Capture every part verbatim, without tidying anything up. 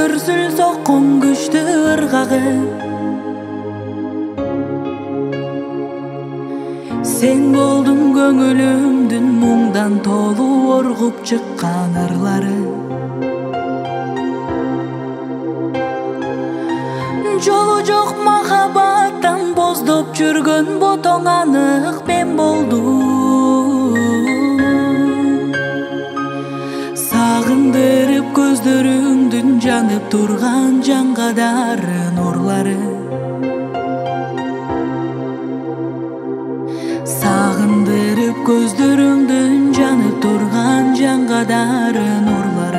дүрсүл соккун күчтүү ыргагы. Sen болдуң көңүлүмдүн муңдан толуу оргуп чыккан ырлары. Жолу жок махабаттан боздоп жүргөн ботоң анык мен болдум. Сагындырып көздөрүңдүн жанып турган жаңгадары нурлары. Сагындырып көздөрүңдүн жанып турган жаңгадары нурлары.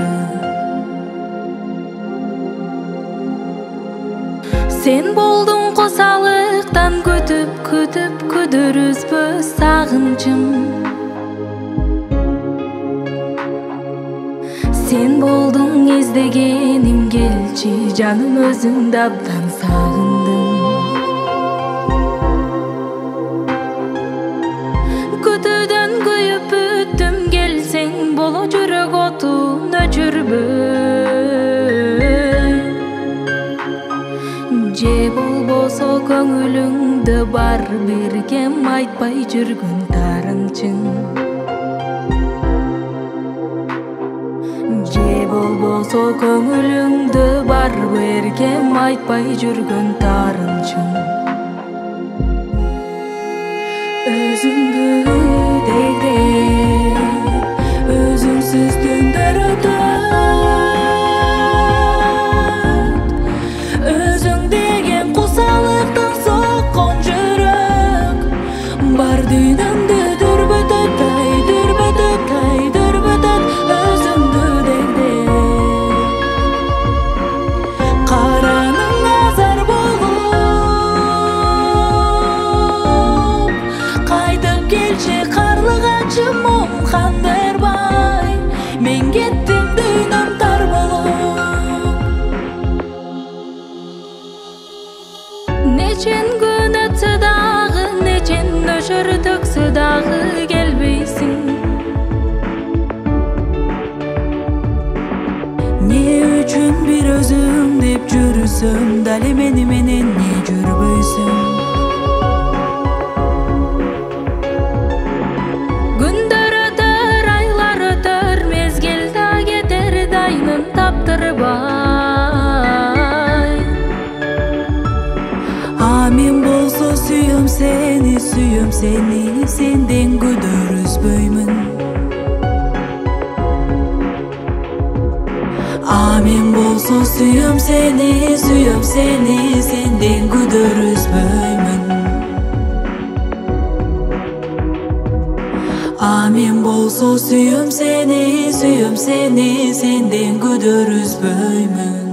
Sen болдуң косалыктан күтүп күтүп күдөрүзбөз сагынчым. Sen болдуң издегеним келчи, жаным өзүңдү абдан сагындым. Күтүүдөн күйүп бүттүм, келсең боло жүрөк отун өчүрбөй. Же болбосо көңүлүңдө бар бир кем айтпай жүргөн тарынчың. Же болбосо көңүлүңдө бар бир кем айтпай жүргөн тарынчың. Өзүңдү дейде өзүңсүз түндөр өтөт. Өзүң деген кусалыктан соккон жүрөк бар дүйнөмдү дүрбөтөт, ай дүрбөтөт, ай дүрбөтөт. Өзүңдү дейде караның азар болуп кайтып келчи карлыгачы мум кандырбай. Мен кеттим дүйнөм тар болуп. Нечен күн өтсө дагы, нечен нөшөр төксө дагы келбейсиң. Не үчүн бир өзүң деп жүрсөм, дали мени менен не жүрбөйсүң? Күндөр өтөр, айлар өтөр, мезгил да кетер, дайнын таптырбай. А мен болсо сүйөм сени, сүйөм сени, сенден күдөр үзбөймүн. А мен болсо сүйөм сени, сүйөм сени, сенден күдөр үзбөймүн. А мен болсо сүйөм сени, сүйөм сени, сенден күдөр үзбөймүн.